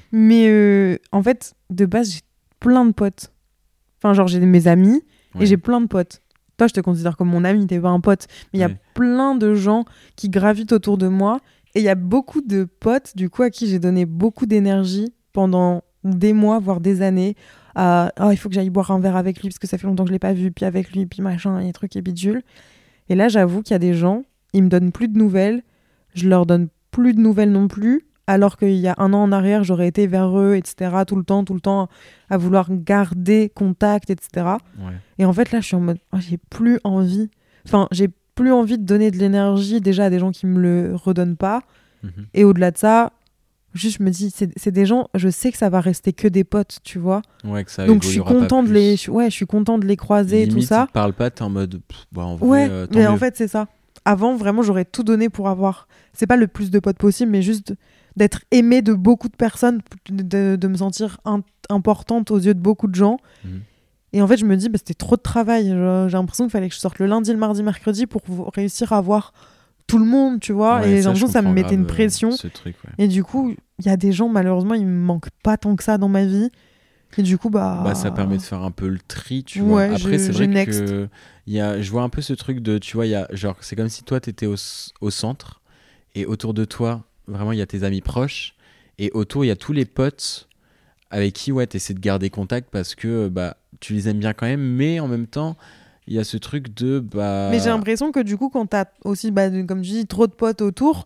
Mais en fait, de base, j'ai plein de potes. Enfin, genre, j'ai mes amis et j'ai plein de potes. Toi, je te considère comme mon ami, t'es pas un pote. Mais il y a plein de gens qui gravitent autour de moi. Et il y a beaucoup de potes, du coup, à qui j'ai donné beaucoup d'énergie pendant des mois, voire des années. Il faut que j'aille boire un verre avec lui parce que ça fait longtemps que je l'ai pas vu. Puis avec lui, puis machin, et trucs et bidules. Et là, j'avoue qu'il y a des gens, ils me donnent plus de nouvelles. Je leur donne plus de nouvelles non plus. Alors qu'il y a 1 an en arrière, j'aurais été vers eux, etc. Tout le temps, à vouloir garder contact, etc. Ouais. Et en fait, là, je suis en mode, j'ai plus envie. Enfin, j'ai plus envie de donner de l'énergie déjà à des gens qui me le redonnent pas. Et au-delà de ça, juste, je me dis, c'est des gens, je sais que ça va rester que des potes, tu vois. Ouais, que ça donc, je suis content je suis content de les croiser et tout ça. Limite, ils te parlent pas, t'es en mode, en vrai, ouais, mais mieux. En fait, c'est ça. Avant, vraiment, j'aurais tout donné pour avoir, c'est pas le plus de potes possible, mais juste d'être aimée de beaucoup de personnes, de me sentir importante aux yeux de beaucoup de gens. Et en fait, je me dis, c'était trop de travail. J'ai l'impression qu'il fallait que je sorte le lundi, le mardi, mercredi pour réussir à voir tout le monde, tu vois. Ouais, et j'ai l'impression que ça me mettait une pression. Ce truc, ouais. Et du coup, il y a des gens, malheureusement, ils me manquent pas tant que ça dans ma vie. Et du coup, ça permet de faire un peu le tri, tu vois. Après, c'est vrai que je vois un peu ce truc de, tu vois, genre, c'est comme si toi, t'étais au centre et autour de toi, vraiment, il y a tes amis proches et autour, il y a tous les potes avec qui, t'essaies de garder contact parce que, tu les aimes bien quand même, mais en même temps, il y a ce truc de, Mais j'ai l'impression que du coup, quand t'as aussi, comme tu dis, trop de potes autour,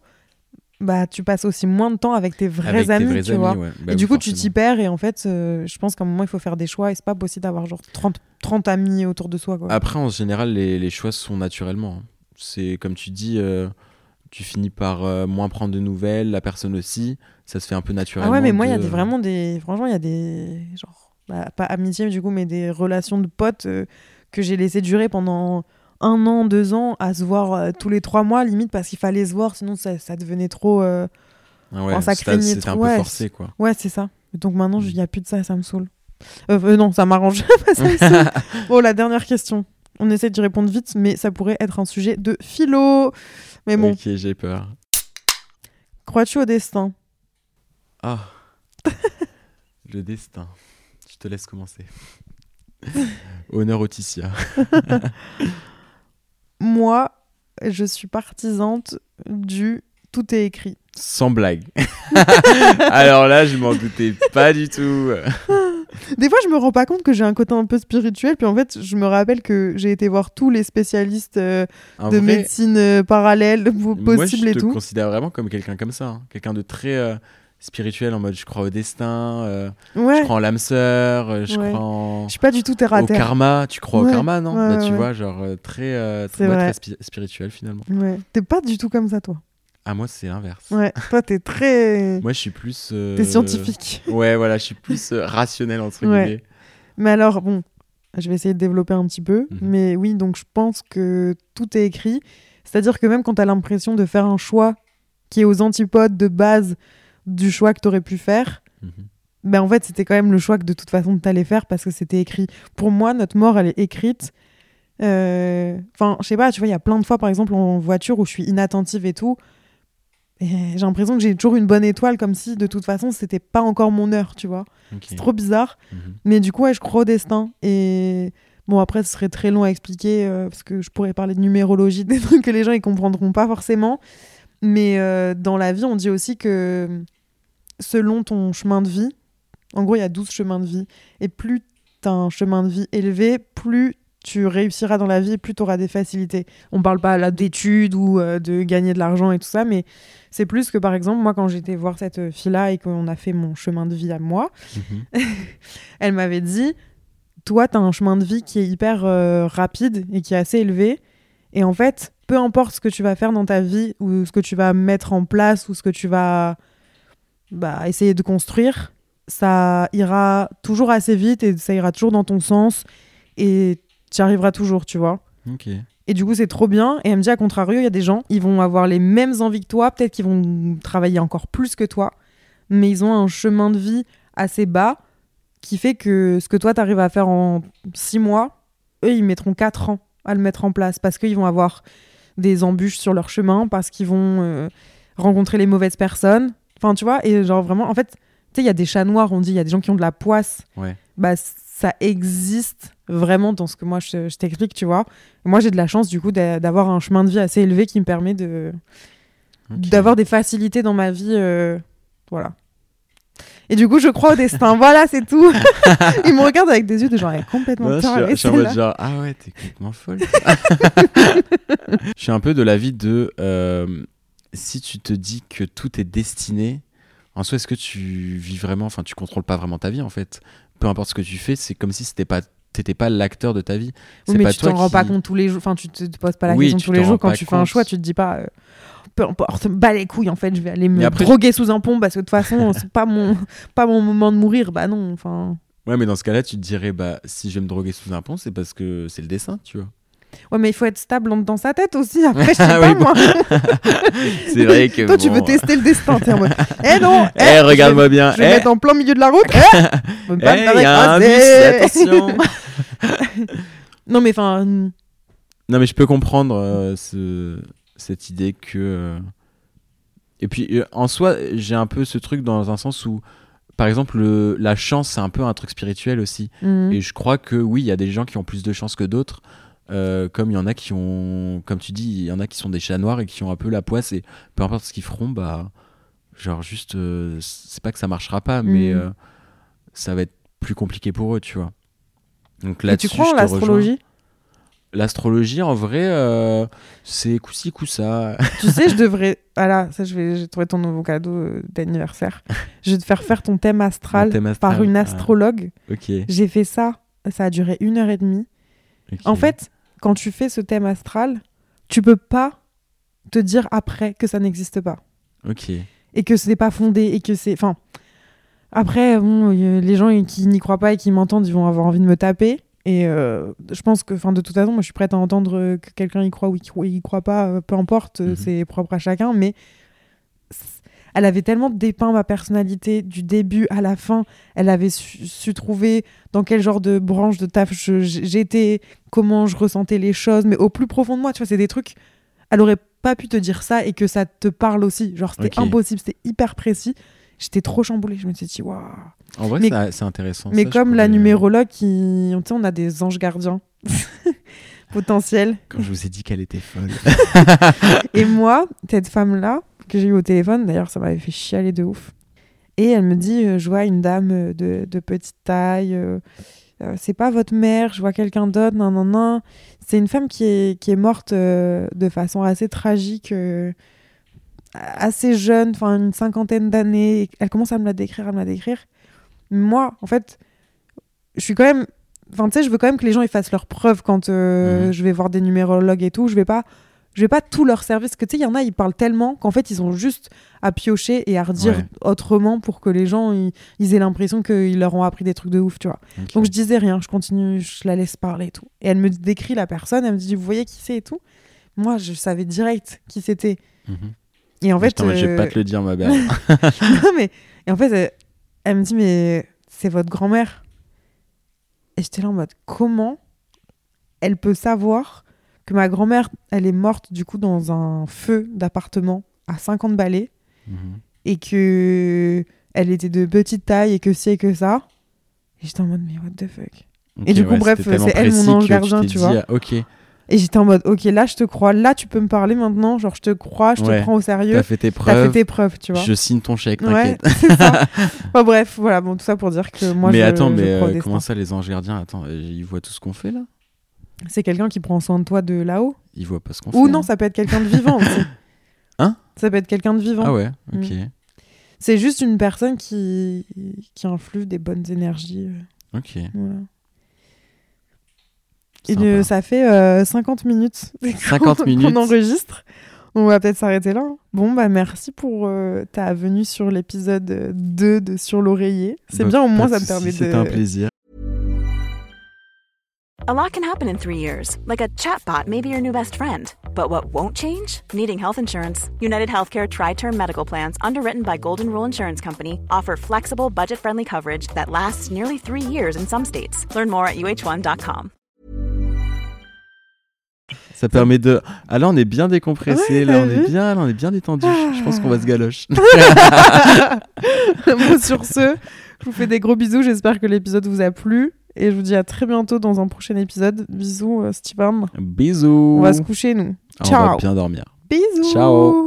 tu passes aussi moins de temps avec tes vrais amis, tu vois. Ouais. Et du coup, tu t'y perds et en fait, je pense qu'à un moment, il faut faire des choix et c'est pas possible d'avoir genre 30 amis autour de soi, quoi. Après, en général, les choix se font naturellement. C'est comme tu dis, tu finis par moins prendre de nouvelles, la personne aussi, ça se fait un peu naturellement. Ah ouais, mais moi, il y a vraiment des... Franchement, il y a des... Genre, pas amitié du coup, mais des relations de potes que j'ai laissé durer pendant 1 an, 2 ans, à se voir tous les 3 mois, limite, parce qu'il fallait se voir, sinon ça devenait trop... ça craignait c'était trop. un peu forcé, quoi. Ouais, c'est ça. Donc maintenant, il n'y a plus de ça, ça me saoule. Non, ça m'arrange. Ça me saoule. Bon, la dernière question. On essaie d'y répondre vite, mais ça pourrait être un sujet de philo. Mais bon. Ok, j'ai peur. Crois-tu au destin ? Ah, le destin. Je te laisse commencer. Honneur au Ticia. Moi, je suis partisante du tout est écrit. Sans blague. Alors là, je m'en doutais pas du tout. Des fois, je me rends pas compte que j'ai un côté un peu spirituel. Puis en fait, je me rappelle que j'ai été voir tous les spécialistes de médecine parallèle possible et tout. Moi, je te considère vraiment comme quelqu'un comme ça. Hein. Quelqu'un de très spirituel, en mode je crois au destin, je crois en l'âme sœur, je crois en... Je suis pas du tout terre à terre. Au karma. Tu crois au karma, non ? Tu vois, genre très spirituel finalement. Ouais. T'es pas du tout comme ça, toi. Ah, moi, c'est l'inverse. Ouais, toi, t'es très... Moi, je suis plus... T'es scientifique. Ouais, voilà, je suis plus rationnel, entre guillemets. Mais alors, bon, je vais essayer de développer un petit peu. Mais oui, donc je pense que tout est écrit. C'est-à-dire que même quand t'as l'impression de faire un choix qui est aux antipodes de base du choix que t'aurais pu faire, en fait, c'était quand même le choix que de toute façon t'allais faire parce que c'était écrit. Pour moi, notre mort, elle est écrite. Enfin, je sais pas, tu vois, il y a plein de fois, par exemple, en voiture où je suis inattentive et tout. Et j'ai l'impression que j'ai toujours une bonne étoile, comme si de toute façon c'était pas encore mon heure, tu vois. Okay. C'est trop bizarre. Mais du coup, je crois au destin. Et bon, après, ce serait très long à expliquer parce que je pourrais parler de numérologie, des trucs que les gens ils comprendront pas forcément. Mais dans la vie, on dit aussi que selon ton chemin de vie, en gros, il y a 12 chemins de vie. Et plus t'as un chemin de vie élevé, plus tu réussiras dans la vie, plus tu auras des facilités. On parle pas là d'études ou de gagner de l'argent et tout ça, mais c'est plus que, par exemple, moi, quand j'étais voir cette fille-là et qu'on a fait mon chemin de vie à moi, elle m'avait dit, toi, tu as un chemin de vie qui est hyper rapide et qui est assez élevé. Et en fait, peu importe ce que tu vas faire dans ta vie ou ce que tu vas mettre en place ou ce que tu vas essayer de construire, ça ira toujours assez vite et ça ira toujours dans ton sens et tu y arriveras toujours, tu vois. Ok. Et du coup, c'est trop bien. Et elle me dit, à contrario, il y a des gens, ils vont avoir les mêmes envies que toi, peut-être qu'ils vont travailler encore plus que toi, mais ils ont un chemin de vie assez bas qui fait que ce que toi, t'arrives à faire en 6 mois, eux, ils mettront 4 ans à le mettre en place parce qu'ils vont avoir des embûches sur leur chemin, parce qu'ils vont rencontrer les mauvaises personnes. Enfin, tu vois, et genre vraiment, en fait, tu sais, il y a des chats noirs, on dit, il y a des gens qui ont de la poisse. Ouais. Bah, ça existe vraiment dans ce que moi, je t'explique, tu vois. Moi, j'ai de la chance, du coup, d'avoir un chemin de vie assez élevé qui me permet d'avoir des facilités dans ma vie. Voilà. Et du coup, je crois au destin. Voilà, c'est tout. Il me regarde avec des yeux de genre, elle est complètement tarée. Je suis en mode genre, ah ouais, t'es complètement folle. Je suis un peu de l'avis de si tu te dis que tout est destiné, en soi, est-ce que tu vis vraiment, enfin, tu contrôles pas vraiment ta vie en fait. Peu importe ce que tu fais, c'est comme si t'étais pas l'acteur de ta vie. Oui, c'est mais pas tu toi t'en rends qui... pas compte tous les jours. Enfin, tu te poses pas la Oui, question tu tous les t'en jours rends quand pas tu fais un compte. choix. Tu te dis pas, peu importe, bats les couilles. En fait, je vais aller me Mais après, droguer sous un pont parce que de toute façon, c'est pas mon moment de mourir. Bah non, enfin. Ouais, mais dans ce cas-là, tu te dirais, bah, si je vais me droguer sous un pont, c'est parce que c'est le dessin, tu vois. Ouais, mais il faut être stable dans sa tête aussi. Après, je sais Ah pas, oui, bon. moi. C'est vrai que Toi, bon... tu veux tester le destin. T'es en mode, non, regarde-moi bien. Je vais mettre en plein milieu de la route. Il y a un bus, attention. Non, mais enfin. Non, mais je peux comprendre cette idée que... Et puis, en soi, j'ai un peu ce truc dans un sens où, par exemple, la chance, c'est un peu un truc spirituel aussi. Et je crois que, oui, il y a des gens qui ont plus de chance que d'autres. Comme il y en a qui ont... Comme tu dis, il y en a qui sont des chats noirs et qui ont un peu la poisse. Et peu importe ce qu'ils feront, bah... Genre juste... c'est pas que ça marchera pas, mais ça va être plus compliqué pour eux, tu vois. Donc là-dessus, tu crois en je te l'astrologie rejoins. L'astrologie, en vrai, c'est coup-ci, coup-ça. Tu sais, je devrais... Voilà, ça, j'ai trouvé ton nouveau cadeau d'anniversaire. Je vais te faire ton thème astral, par une astrologue. Ok. J'ai fait ça. Ça a duré 1h30. Okay. En fait, quand tu fais ce thème astral, tu peux pas te dire après que ça n'existe pas. Ok. Et que ce n'est pas fondé et que c'est... Enfin, après, bon, les gens qui n'y croient pas et qui m'entendent, ils vont avoir envie de me taper. Et je pense que, de toute façon, moi, je suis prête à entendre que quelqu'un y croit ou y croit pas, peu importe, c'est propre à chacun. Mais elle avait tellement dépeint ma personnalité du début à la fin. Elle avait su trouver dans quel genre de branche de taf j'étais, comment je ressentais les choses, mais au plus profond de moi, tu vois, c'est des trucs... Elle aurait pas pu te dire ça et que ça te parle aussi. Genre, c'était impossible, c'était hyper précis. J'étais trop chamboulée. Je me suis dit, waouh. En vrai, c'est intéressant. Mais ça, comme la numérologue, on a des anges gardiens potentiels. Quand je vous ai dit qu'elle était folle. Et moi, cette femme-là, que j'ai eue au téléphone, d'ailleurs, ça m'avait fait chialer de ouf. Et elle me dit, je vois une dame de petite taille, c'est pas votre mère, je vois quelqu'un d'autre, non. C'est une femme qui est morte de façon assez tragique, assez jeune, enfin une 50aine d'années. Elle commence à me la décrire. Moi, en fait, je suis quand même... Enfin, tu sais, je veux quand même que les gens ils fassent leurs preuves quand je vais voir des numérologues et tout. Je vais pas tout leur servir. Parce que, tu sais, il y en a, ils parlent tellement qu'en fait, ils ont juste à piocher et à redire autrement pour que les gens, ils aient l'impression qu'ils leur ont appris des trucs de ouf, tu vois. Okay. Donc, je disais rien. Je continue, je la laisse parler et tout. Et elle me décrit la personne. Elle me dit, vous voyez qui c'est et tout. Moi, je savais direct qui c'était. Et en fait... je vais pas te le dire, ma belle. Non, mais... Et en fait... Elle me dit, mais c'est votre grand-mère. Et j'étais là en mode, comment elle peut savoir que ma grand-mère, elle est morte du coup dans un feu d'appartement à 50 balais et que elle était de petite taille et que ci et que ça. Et j'étais en mode, mais what the fuck. Okay, et du coup, bref, c'est elle mon ange gardien, tu vois. Ok. Et j'étais en mode, ok, là, je te crois. Là, tu peux me parler maintenant. Genre, je te crois, je te prends au sérieux. T'as fait tes preuves, tu vois. Je signe ton chèque, t'inquiète. Ouais, c'est ça. Enfin, bref, voilà, bon, tout ça pour dire que moi, mais je attends, mais crois au destin. comment ça, les anges gardiens? Attends, ils voient tout ce qu'on fait, là? C'est quelqu'un qui prend soin de toi de là-haut. Ils voient pas ce qu'on fait. Ou non, ça peut être quelqu'un de vivant aussi. Hein? Ça peut être quelqu'un de vivant. Ah ouais, ok. C'est juste une personne qui influe des bonnes énergies. Ok. Voilà. Et ça fait 50 minutes, 50 minutes qu'on enregistre. On va peut-être s'arrêter là. Bon, bah merci pour ta venue sur l'épisode 2 de Sur l'oreiller. C'est bien, au moins ça me permet de... C'était un plaisir. A lot can happen in 3 years, like a chatbot may be your new best friend. But what won't change? Needing health insurance. United Healthcare Tri-Term Medical Plans, underwritten by Golden Rule Insurance Company, offer flexible, budget-friendly coverage that lasts nearly 3 years in some states. Learn more at uh1.com. Ça permet de... Ah là, on est bien décompressé, là, on est bien détendu. Je pense qu'on va se galoche. Bon, sur ce, je vous fais des gros bisous. J'espère que l'épisode vous a plu. Et je vous dis à très bientôt dans un prochain épisode. Bisous, Steven. Bisous. On va se coucher, nous. Ciao. On va bien dormir. Bisous. Ciao.